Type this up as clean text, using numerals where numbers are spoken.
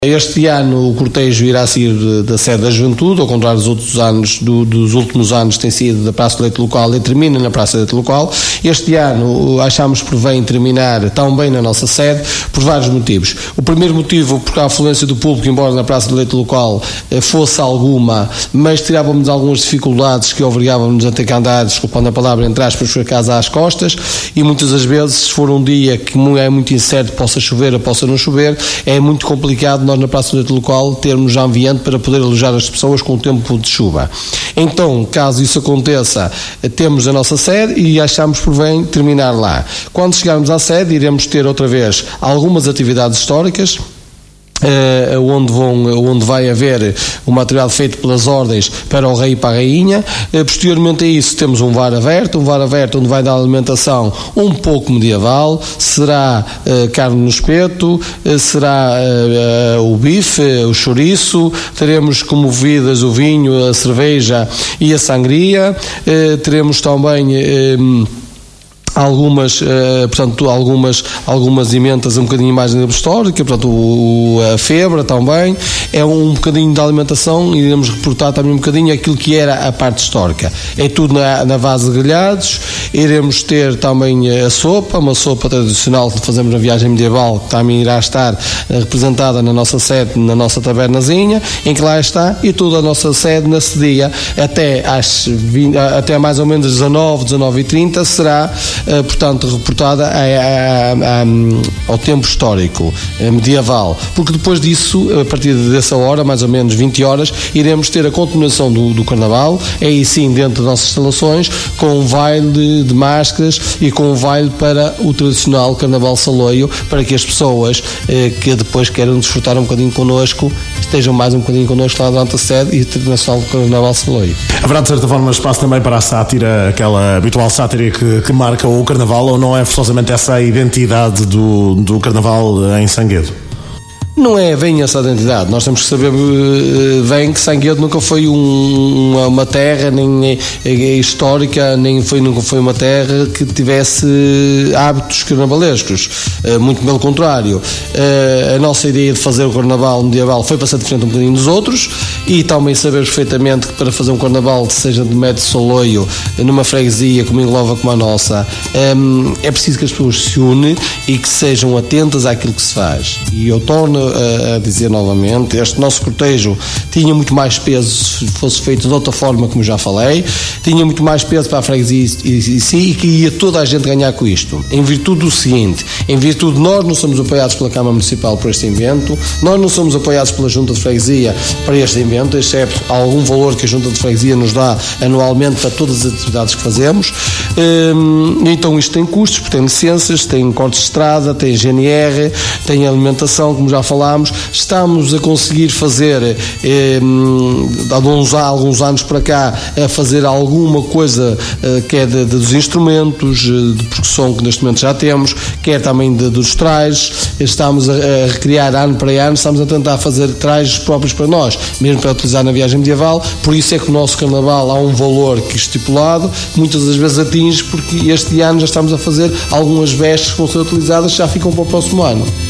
Este ano o cortejo irá sair da sede da Juventude, ao contrário dos outros anos, dos últimos anos tem sido da Praça do Leite Local e termina na Praça do Leite Local. Este ano achamos por bem terminar também na nossa sede, por vários motivos. O primeiro motivo, porque a afluência do público, embora na Praça do Leite Local fosse alguma, mas tirávamos algumas dificuldades que obrigávamos a ter que andar, desculpando a palavra, entre aspas, por casa às costas, e muitas das vezes, se for um dia que é muito incerto, possa chover ou possa não chover, é muito complicado nós na Praça do Leite Local termos ambiente para poder alojar as pessoas com o tempo de chuva. Então, caso isso aconteça, temos a nossa sede e achamos por bem terminar lá. Quando chegarmos à sede, iremos ter outra vez algumas atividades históricas, onde vai haver o material feito pelas ordens para o rei e para a rainha. Posteriormente a isso temos um VAR aberto onde vai dar alimentação um pouco medieval, será carne no espeto, será o bife, o chouriço, teremos como bebidas o vinho, a cerveja e a sangria, teremos também algumas emendas um bocadinho mais histórica, portanto a febra também, é um bocadinho de alimentação, e iremos reportar também um bocadinho aquilo que era a parte histórica. É tudo na base de grelhados. Iremos ter também uma sopa tradicional que fazemos na viagem medieval, que também irá estar representada na nossa sede, na nossa tabernazinha, em que lá está, e toda a nossa sede nesse dia, até mais ou menos 19h30, será portanto reportada ao tempo histórico medieval, porque depois disso, a partir dessa hora, mais ou menos 20 horas, iremos ter a continuação do Carnaval, aí sim dentro das nossas instalações, com um baile de máscaras e com um baile para o tradicional Carnaval Saloio, para que as pessoas que depois queiram desfrutar um bocadinho connosco, estejam mais um bocadinho connosco lá durante a sede e internacional do Carnaval Saloio. Haverá de certa forma espaço também para a sátira, aquela habitual sátira que marca o Carnaval, ou não é forçosamente essa a identidade do Carnaval em Sanguedo? Não é bem essa identidade. Nós temos que saber bem que Sanguedo nunca foi uma terra nem histórica, nunca foi uma terra que tivesse hábitos carnavalescos. Muito pelo contrário. A nossa ideia de fazer o Carnaval medieval foi passar de frente um bocadinho dos outros, e também saber perfeitamente que para fazer um Carnaval, seja de Médio Saloio, numa freguesia como engloba como a nossa, é preciso que as pessoas se unem e que sejam atentas àquilo que se faz. E eu torno a dizer novamente, este nosso cortejo tinha muito mais peso se fosse feito de outra forma, como já falei, tinha muito mais peso para a freguesia e que ia toda a gente ganhar com isto, em virtude do seguinte: em virtude de nós não somos apoiados pela Câmara Municipal por este evento, nós não somos apoiados pela Junta de Freguesia para este evento, excepto algum valor que a Junta de Freguesia nos dá anualmente para todas as atividades que fazemos. Então isto tem custos, porque tem licenças, tem cortes de estrada, tem GNR, tem alimentação, como já falámos. Estamos a conseguir fazer, há alguns anos para cá, a fazer alguma coisa que é dos instrumentos de percussão que neste momento já temos, quer também dos trajes. Estamos a recriar ano para ano, estamos a tentar fazer trajes próprios para nós, mesmo para utilizar na viagem medieval. Por isso é que o nosso Carnaval há um valor que estipulado, muitas das vezes atinge, porque este ano já estamos a fazer algumas vestes que vão ser utilizadas, já ficam para o próximo ano.